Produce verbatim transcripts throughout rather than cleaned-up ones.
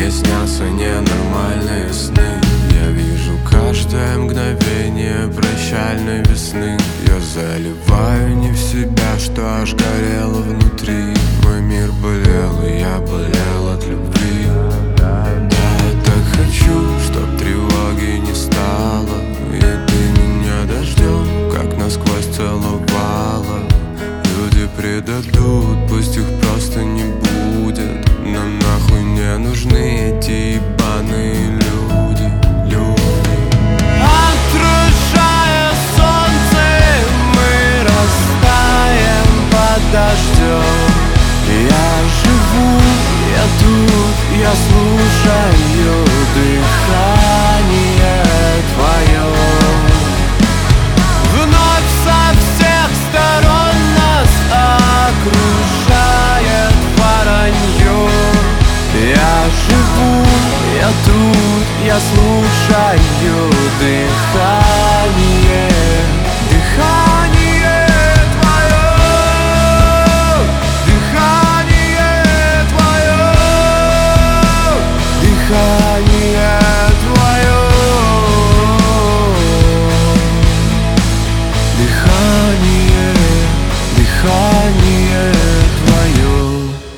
Мне снятся ненормальные сны. Я вижу каждое мгновение прощальной весны. Я заливаю не в себя, что аж горело внутри. Мой мир болел, и я болел от любви. Да, я так хочу, чтоб тревоги не стало, и ты меня дождем, как насквозь целовала. Люди предадут, пусть их просто не будет. Нам нахуй не нужны эти ебаные люди, люди. Отражая солнце, мы растаем под дождем. Я живу, я тут, я слушаю дыхание твое. Вновь со всех сторон нас окружает воронье. Я живу, я тут, я слушаю дыхание, дыхание твое, дыхание твое, дыхание твое, дыхание, дыхание твое.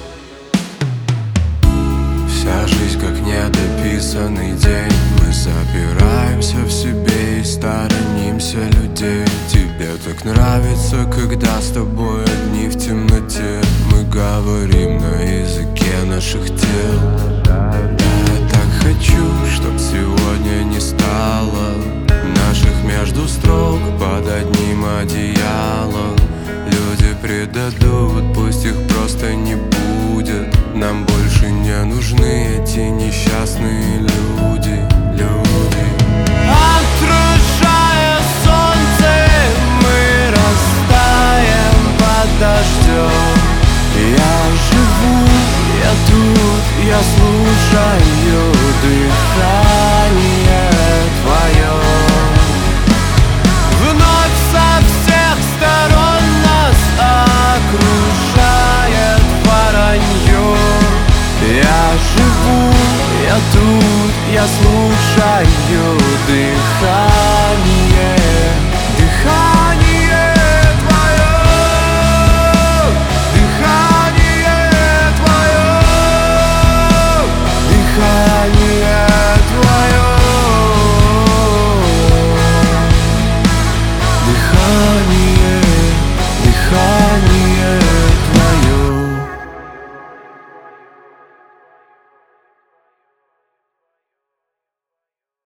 Вся жизнь как недописанный день. Мы запираемся в себе и сторонимся людей. Тебе так нравится, когда с тобой одни в темноте. Мы говорим на языке наших тел. Да, я так хочу, чтоб сегодня не стало наших между строк под одним одеялом. Люди предадут, пусть их просто не будет. Нам больше не нужны эти несчастные люди, люди. Отражая солнце, мы растаем под дождем. Я живу, я тут, я слушаю дыхание твое. Вновь со всех сторон нас окружает воронье. Я живу, я тут, я слушаю дыхание, дыхание твое, дыхание твое, дыхание твое, дыхание, дыхание.